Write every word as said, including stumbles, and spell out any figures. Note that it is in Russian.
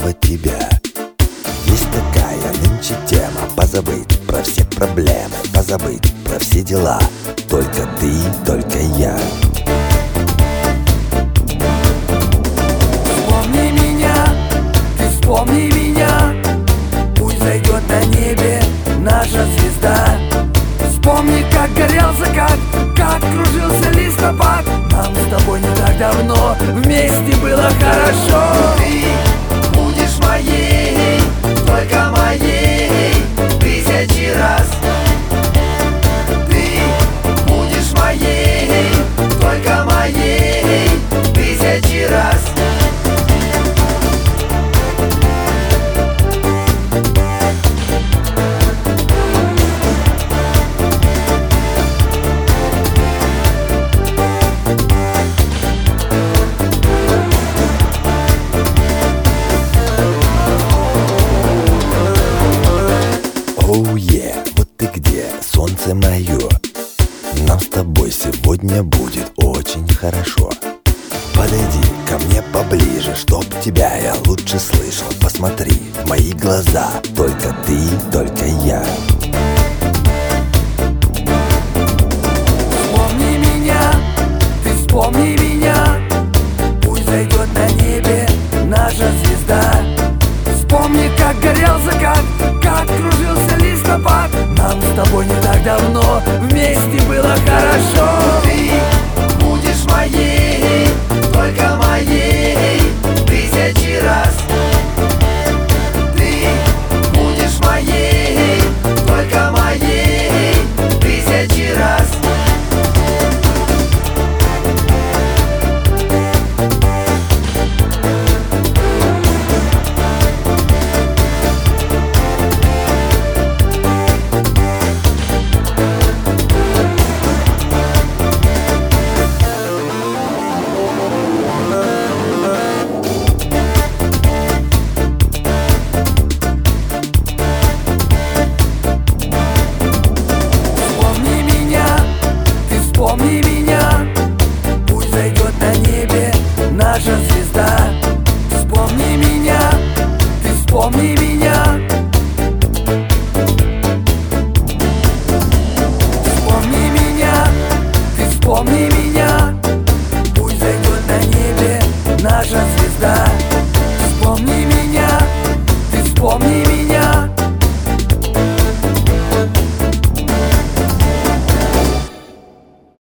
снова тебя. Есть такая нынче тема: позабыть про все проблемы, позабыть про все дела. Только ты, только я. Вспомни меня, ты вспомни меня. Пусть зайдет на небе наша звезда. Вспомни, как горел закат, как кружился листопад. Нам с тобой не так давно вместе было хорошо. Ты будешь моей, только моей, тысячи раз. Ты будешь моей, только моей, тысячи раз. Оу, е, вот ты где, солнце мое. Нам с тобой сегодня будет очень хорошо. Подойди ко мне поближе, чтоб тебя я лучше слышал. Посмотри в мои глаза, только ты, только я. Вспомни меня, ты вспомни меня. Пусть зайдет на небе наша звезда. Вспомни, как горел закат, как кружился листопад. Нам с тобой не так давно вместе было хорошо. Ты будешь моей, только моей, тысячи раз. Ты будешь моей, только моей, тысячи раз. Вспомни меня, пусть зайдет на небе наша звезда. Вспомни меня, ты вспомни меня.